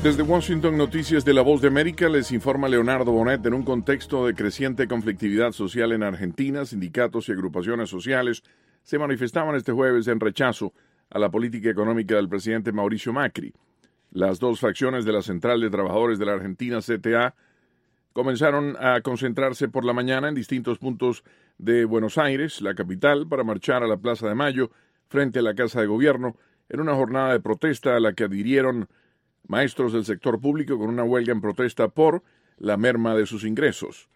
Desde Washington, Noticias de La Voz de América, les informa Leonardo Bonet. En un contexto de creciente conflictividad social en Argentina, sindicatos y agrupaciones sociales se manifestaban este jueves en rechazo a la política económica del presidente Mauricio Macri. Las dos facciones de la Central de Trabajadores de la Argentina, CTA, comenzaron a concentrarse por la mañana en distintos puntos de Buenos Aires, la capital, para marchar a la Plaza de Mayo frente a la Casa de Gobierno en una jornada de protesta a la que adhirieron maestros del sector público con una huelga en protesta por la merma de sus ingresos.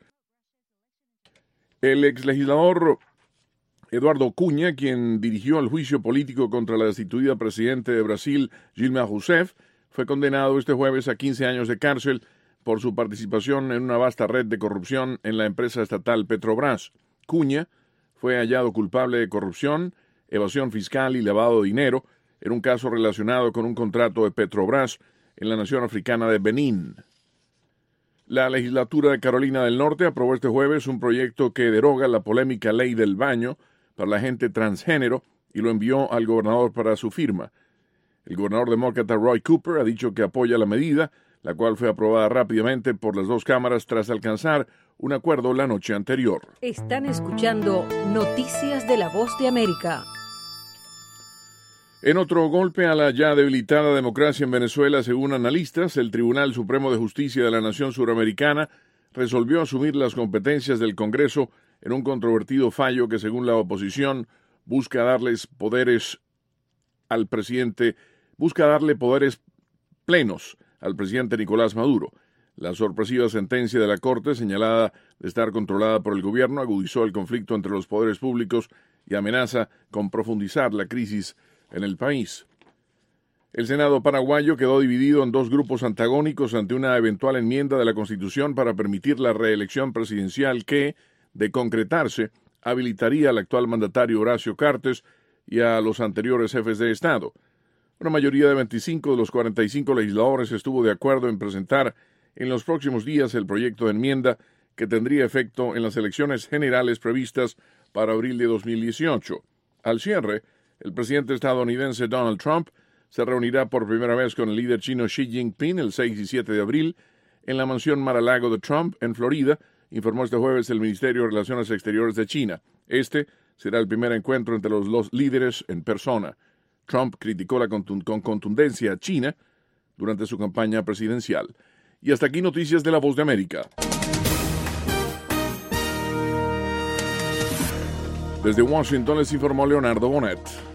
El exlegislador Eduardo Cunha, quien dirigió el juicio político contra la destituida presidenta de Brasil, Dilma Rousseff, fue condenado este jueves a 15 años de cárcel por su participación en una vasta red de corrupción en la empresa estatal Petrobras. Cunha fue hallado culpable de corrupción, evasión fiscal y lavado de dinero en un caso relacionado con un contrato de Petrobras en la nación africana de Benín. La legislatura de Carolina del Norte aprobó este jueves un proyecto que deroga la polémica ley del baño para la gente transgénero y lo envió al gobernador para su firma. El gobernador demócrata Roy Cooper ha dicho que apoya la medida, la cual fue aprobada rápidamente por las dos cámaras tras alcanzar un acuerdo la noche anterior. Están escuchando Noticias de La Voz de América. En otro golpe a la ya debilitada democracia en Venezuela, según analistas, el Tribunal Supremo de Justicia de la Nación Suramericana resolvió asumir las competencias del Congreso en un controvertido fallo que, según la oposición, busca darle poderes plenos al presidente Nicolás Maduro. La sorpresiva sentencia de la Corte, señalada de estar controlada por el gobierno, agudizó el conflicto entre los poderes públicos y amenaza con profundizar la crisis en el país. El Senado paraguayo quedó dividido en dos grupos antagónicos ante una eventual enmienda de la Constitución para permitir la reelección presidencial que, de concretarse, habilitaría al actual mandatario Horacio Cartes y a los anteriores jefes de Estado. Una mayoría de 25 de los 45 legisladores estuvo de acuerdo en presentar en los próximos días el proyecto de enmienda que tendría efecto en las elecciones generales previstas para abril de 2018. Al cierre, el presidente estadounidense Donald Trump se reunirá por primera vez con el líder chino Xi Jinping el 6 y 7 de abril en la mansión Mar-a-Lago de Trump, en Florida, informó este jueves el Ministerio de Relaciones Exteriores de China. Este será el primer encuentro entre los dos líderes en persona. Trump criticó con contundencia a China durante su campaña presidencial. Y hasta aquí Noticias de La Voz de América. Desde Washington les informó Leonardo Bonet.